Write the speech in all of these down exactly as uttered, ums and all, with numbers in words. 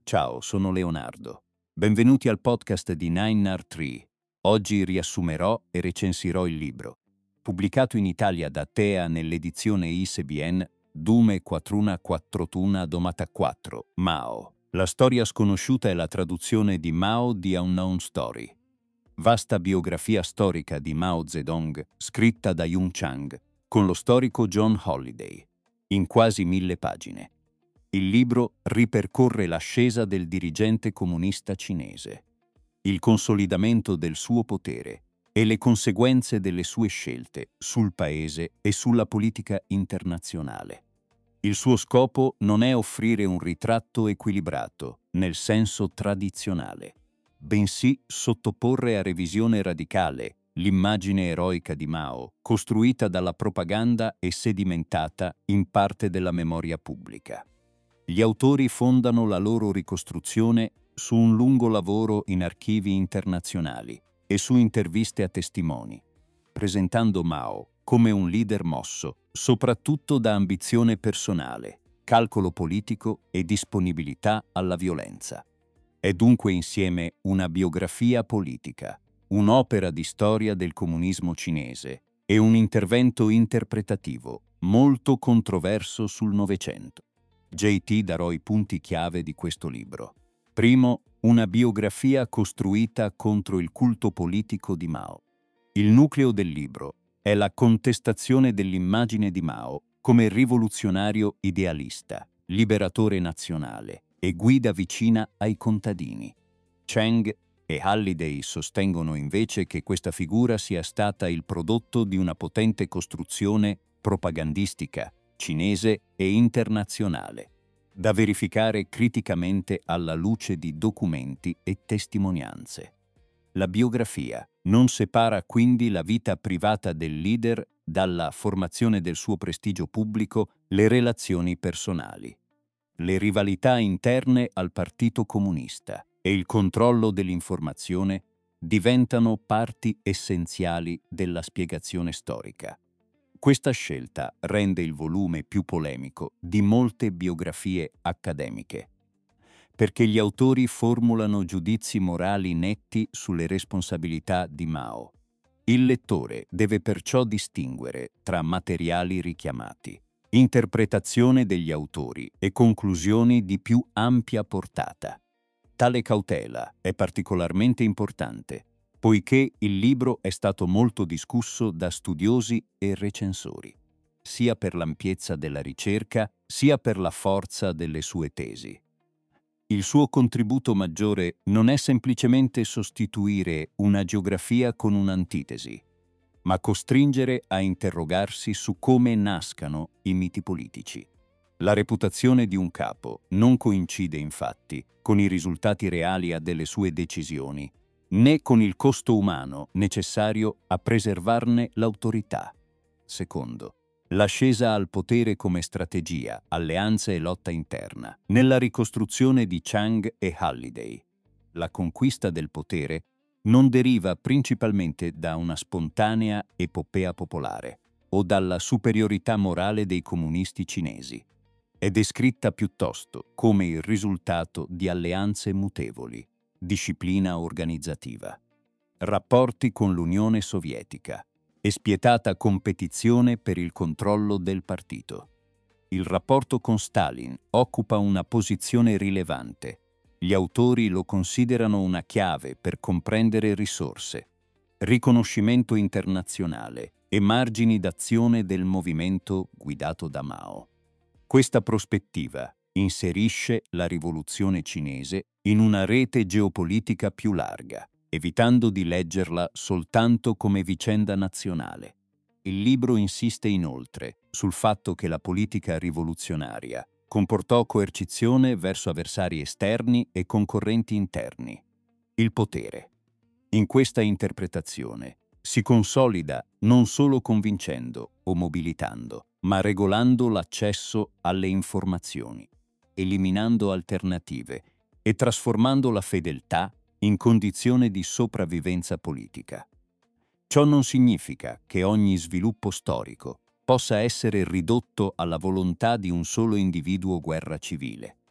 Ciao, sono Leonardo. Benvenuti al podcast di Nine R tre. Oggi riassumerò e recensirò il libro, pubblicato in Italia da Tea nell'edizione I S B N Dume quattruna quattrotuna domataquattro, Mao. La storia sconosciuta è la traduzione di Mao di Unknown Story. Vasta biografia storica di Mao Zedong, scritta da Yung Chang, con lo storico John Holliday, in quasi mille pagine. Il libro ripercorre l'ascesa del dirigente comunista cinese, il consolidamento del suo potere e le conseguenze delle sue scelte sul paese e sulla politica internazionale. Il suo scopo non è offrire un ritratto equilibrato, nel senso tradizionale, bensì sottoporre a revisione radicale l'immagine eroica di Mao, costruita dalla propaganda e sedimentata in parte della memoria pubblica. Gli autori fondano la loro ricostruzione su un lungo lavoro in archivi internazionali e su interviste a testimoni, presentando Mao come un leader mosso, soprattutto da ambizione personale, calcolo politico e disponibilità alla violenza. È dunque insieme una biografia politica, un'opera di storia del comunismo cinese e un intervento interpretativo molto controverso sul Novecento. J T darò i punti chiave di questo libro. Primo, una biografia costruita contro il culto politico di Mao. Il nucleo del libro è la contestazione dell'immagine di Mao come rivoluzionario idealista, liberatore nazionale e guida vicina ai contadini. Chang e Halliday sostengono invece che questa figura sia stata il prodotto di una potente costruzione propagandistica, cinese e internazionale, da verificare criticamente alla luce di documenti e testimonianze. La biografia non separa quindi la vita privata del leader dalla formazione del suo prestigio pubblico, le relazioni personali, le rivalità interne al Partito Comunista e il controllo dell'informazione diventano parti essenziali della spiegazione storica. Questa scelta rende il volume più polemico di molte biografie accademiche, perché gli autori formulano giudizi morali netti sulle responsabilità di Mao. Il lettore deve perciò distinguere tra materiali richiamati, interpretazione degli autori e conclusioni di più ampia portata. Tale cautela è particolarmente importante, poiché il libro è stato molto discusso da studiosi e recensori, sia per l'ampiezza della ricerca, sia per la forza delle sue tesi. Il suo contributo maggiore non è semplicemente sostituire una geografia con un'antitesi, ma costringere a interrogarsi su come nascano i miti politici. La reputazione di un capo non coincide infatti con i risultati reali delle sue decisioni, né con il costo umano necessario a preservarne l'autorità. Secondo, l'ascesa al potere come strategia, alleanza e lotta interna. Nella ricostruzione di Chang e Halliday, la conquista del potere non deriva principalmente da una spontanea epopea popolare o dalla superiorità morale dei comunisti cinesi. È descritta piuttosto come il risultato di alleanze mutevoli, disciplina organizzativa, rapporti con l'Unione Sovietica e spietata competizione per il controllo del partito. Il rapporto con Stalin occupa una posizione rilevante. Gli autori lo considerano una chiave per comprendere risorse, riconoscimento internazionale e margini d'azione del movimento guidato da Mao. Questa prospettiva inserisce la rivoluzione cinese in una rete geopolitica più larga, evitando di leggerla soltanto come vicenda nazionale. Il libro insiste inoltre sul fatto che la politica rivoluzionaria comportò coercizione verso avversari esterni e concorrenti interni. Il potere, in questa interpretazione, si consolida non solo convincendo o mobilitando, ma regolando l'accesso alle informazioni, eliminando alternative e trasformando la fedeltà in condizione di sopravvivenza politica. Ciò non significa che ogni sviluppo storico possa essere ridotto alla volontà di un solo individuo guerra civile.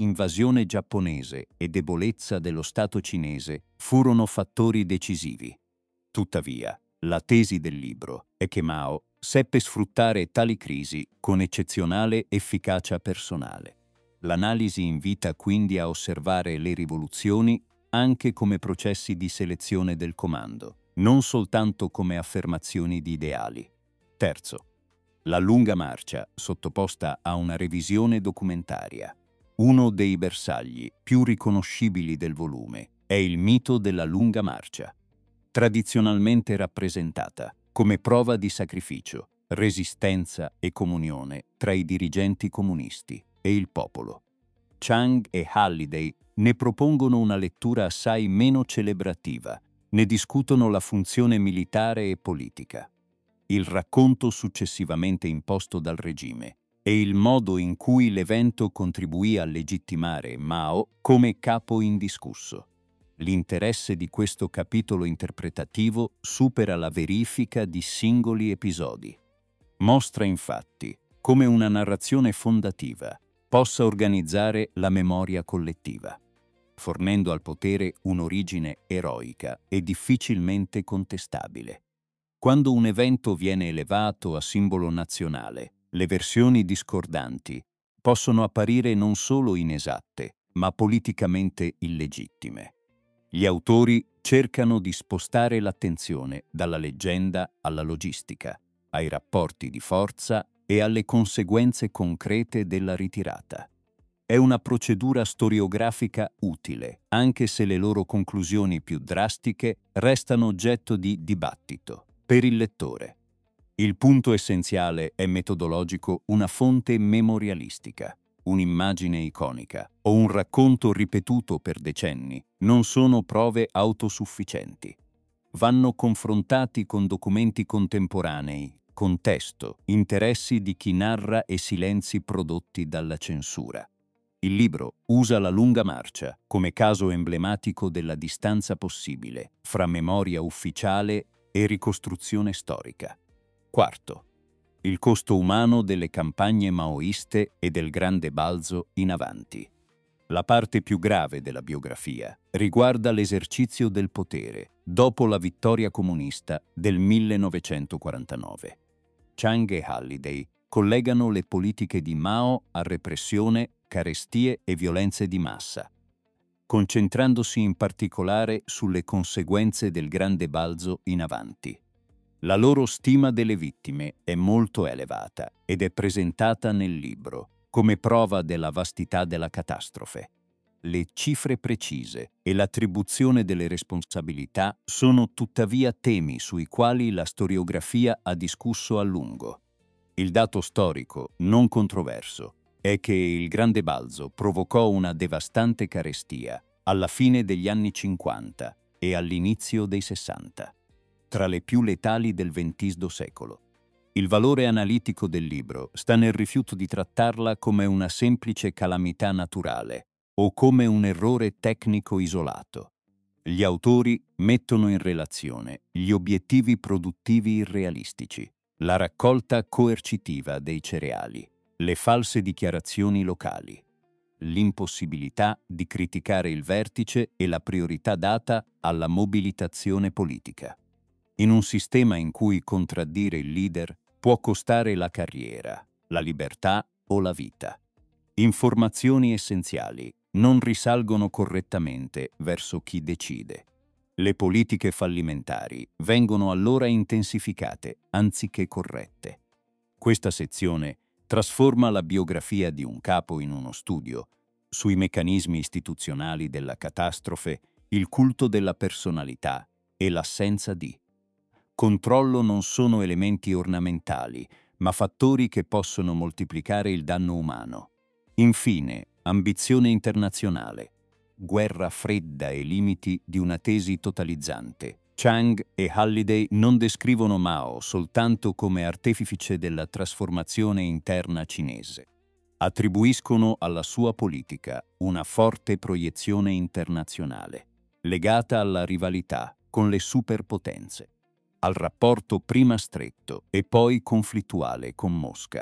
invasione giapponese e debolezza dello Stato cinese furono fattori decisivi. Tuttavia, la tesi del libro è che Mao seppe sfruttare tali crisi con eccezionale efficacia personale. L'analisi invita quindi a osservare le rivoluzioni anche come processi di selezione del comando, non soltanto come affermazioni di ideali. Terzo, la lunga marcia sottoposta a una revisione documentaria. Uno dei bersagli più riconoscibili del volume è il mito della lunga marcia, tradizionalmente rappresentata come prova di sacrificio, resistenza e comunione tra i dirigenti comunisti e il popolo. Chang e Halliday ne propongono una lettura assai meno celebrativa, ne discutono la funzione militare e politica, il racconto successivamente imposto dal regime e il modo in cui l'evento contribuì a legittimare Mao come capo indiscusso. L'interesse di questo capitolo interpretativo supera la verifica di singoli episodi. Mostra infatti come una narrazione fondativa possa organizzare la memoria collettiva, fornendo al potere un'origine eroica e difficilmente contestabile. Quando un evento viene elevato a simbolo nazionale, le versioni discordanti possono apparire non solo inesatte, ma politicamente illegittime. Gli autori cercano di spostare l'attenzione dalla leggenda alla logistica, ai rapporti di forza e alle conseguenze concrete della ritirata. È una procedura storiografica utile, anche se le loro conclusioni più drastiche restano oggetto di dibattito per il lettore. Il punto essenziale è metodologico, una fonte memorialistica, un'immagine iconica o un racconto ripetuto per decenni non sono prove autosufficienti. Vanno confrontati con documenti contemporanei, contesto, interessi di chi narra e silenzi prodotti dalla censura. Il libro usa la lunga marcia come caso emblematico della distanza possibile fra memoria ufficiale e ricostruzione storica. Quarto, il costo umano delle campagne maoiste e del grande balzo in avanti. La parte più grave della biografia riguarda l'esercizio del potere dopo la vittoria comunista del millenovecentoquarantanove. Chang e Halliday collegano le politiche di Mao a repressione, carestie e violenze di massa, concentrandosi in particolare sulle conseguenze del grande balzo in avanti. La loro stima delle vittime è molto elevata ed è presentata nel libro come prova della vastità della catastrofe. Le cifre precise e l'attribuzione delle responsabilità sono tuttavia temi sui quali la storiografia ha discusso a lungo. Il dato storico non controverso è che il grande balzo provocò una devastante carestia alla fine degli anni cinquanta e all'inizio dei sessanta, tra le più letali del ventesimo secolo. Il valore analitico del libro sta nel rifiuto di trattarla come una semplice calamità naturale o come un errore tecnico isolato. Gli autori mettono in relazione gli obiettivi produttivi irrealistici, la raccolta coercitiva dei cereali, le false dichiarazioni locali, l'impossibilità di criticare il vertice e la priorità data alla mobilitazione politica. In un sistema in cui contraddire il leader può costare la carriera, la libertà o la vita. Informazioni essenziali non risalgono correttamente verso chi decide. Le politiche fallimentari vengono allora intensificate anziché corrette. Questa sezione trasforma la biografia di un capo in uno studio sui meccanismi istituzionali della catastrofe, il culto della personalità e l'assenza di controllo non sono elementi ornamentali, ma fattori che possono moltiplicare il danno umano. Infine, ambizione internazionale, guerra fredda e limiti di una tesi totalizzante. Chang e Halliday non descrivono Mao soltanto come artefice della trasformazione interna cinese. Attribuiscono alla sua politica una forte proiezione internazionale, legata alla rivalità con le superpotenze, al rapporto prima stretto e poi conflittuale con Mosca.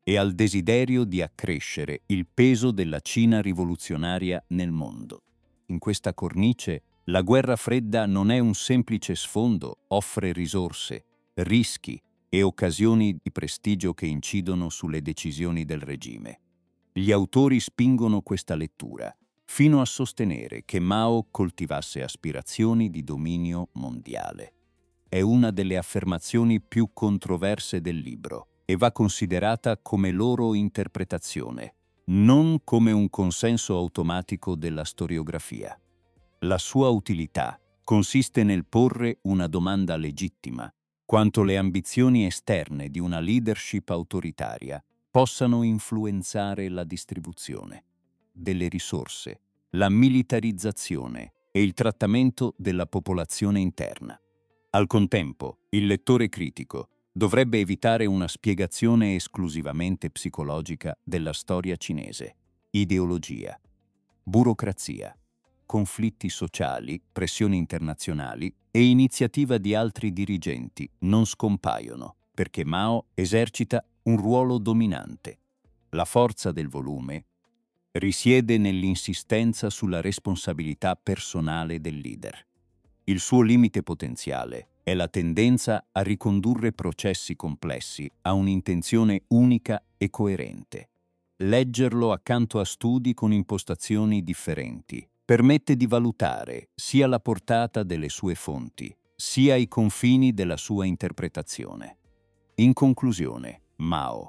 e al desiderio di accrescere il peso della Cina rivoluzionaria nel mondo. In questa cornice, la guerra fredda non è un semplice sfondo, offre risorse, rischi e occasioni di prestigio che incidono sulle decisioni del regime. Gli autori spingono questa lettura fino a sostenere che Mao coltivasse aspirazioni di dominio mondiale. È una delle affermazioni più controverse del libro e va considerata come loro interpretazione, non come un consenso automatico della storiografia. La sua utilità consiste nel porre una domanda legittima, quanto le ambizioni esterne di una leadership autoritaria possano influenzare la distribuzione delle risorse, la militarizzazione e il trattamento della popolazione interna. Al contempo, il lettore critico dovrebbe evitare una spiegazione esclusivamente psicologica della storia cinese. Ideologia, burocrazia, conflitti sociali, pressioni internazionali e iniziativa di altri dirigenti non scompaiono perché Mao esercita un ruolo dominante. La forza del volume risiede nell'insistenza sulla responsabilità personale del leader. Il suo limite potenziale è la tendenza a ricondurre processi complessi a un'intenzione unica e coerente. Leggerlo accanto a studi con impostazioni differenti permette di valutare sia la portata delle sue fonti, sia i confini della sua interpretazione. In conclusione, Mao.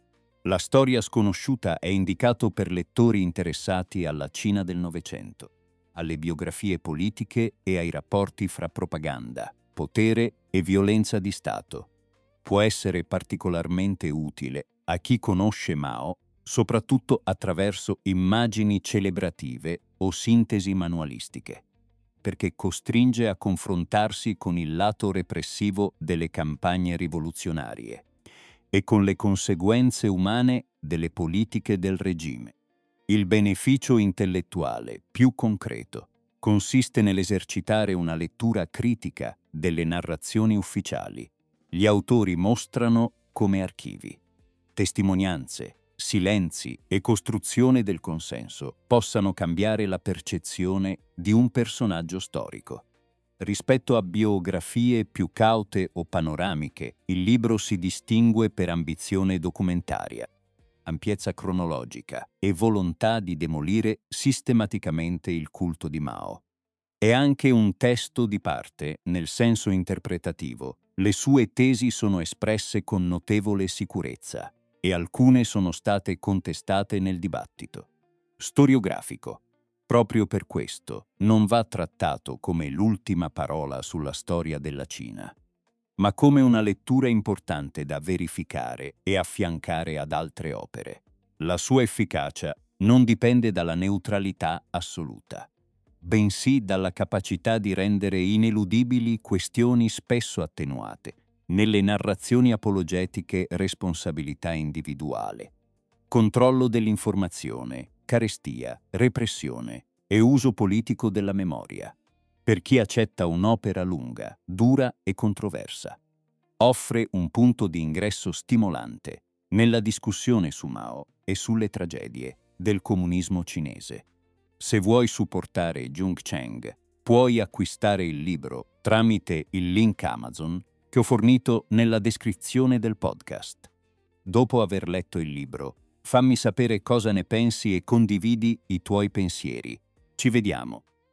La storia sconosciuta è indicato per lettori interessati alla Cina del Novecento, alle biografie politiche e ai rapporti fra propaganda, potere e violenza di Stato. Può essere particolarmente utile a chi conosce Mao, soprattutto attraverso immagini celebrative o sintesi manualistiche, perché costringe a confrontarsi con il lato repressivo delle campagne rivoluzionarie e con le conseguenze umane delle politiche del regime. Il beneficio intellettuale più concreto consiste nell'esercitare una lettura critica delle narrazioni ufficiali. Gli autori mostrano come archivi, testimonianze, silenzi e costruzione del consenso possano cambiare la percezione di un personaggio storico. Rispetto a biografie più caute o panoramiche, il libro si distingue per ambizione documentaria, ampiezza cronologica e volontà di demolire sistematicamente il culto di Mao. È anche un testo di parte, nel senso interpretativo. Le sue tesi sono espresse con notevole sicurezza e alcune sono state contestate nel dibattito storiografico. Proprio per questo non va trattato come l'ultima parola sulla storia della Cina, ma come una lettura importante da verificare e affiancare ad altre opere. La sua efficacia non dipende dalla neutralità assoluta, bensì dalla capacità di rendere ineludibili questioni spesso attenuate. Nelle narrazioni apologetiche responsabilità individuale, controllo dell'informazione, carestia, repressione e uso politico della memoria. Per chi accetta un'opera lunga, dura e controversa, offre un punto di ingresso stimolante nella discussione su Mao e sulle tragedie del comunismo cinese. Se vuoi supportare Jung Cheng, puoi acquistare il libro tramite il link Amazon che ho fornito nella descrizione del podcast. Dopo aver letto il libro, fammi sapere cosa ne pensi e condividi i tuoi pensieri. Ci vediamo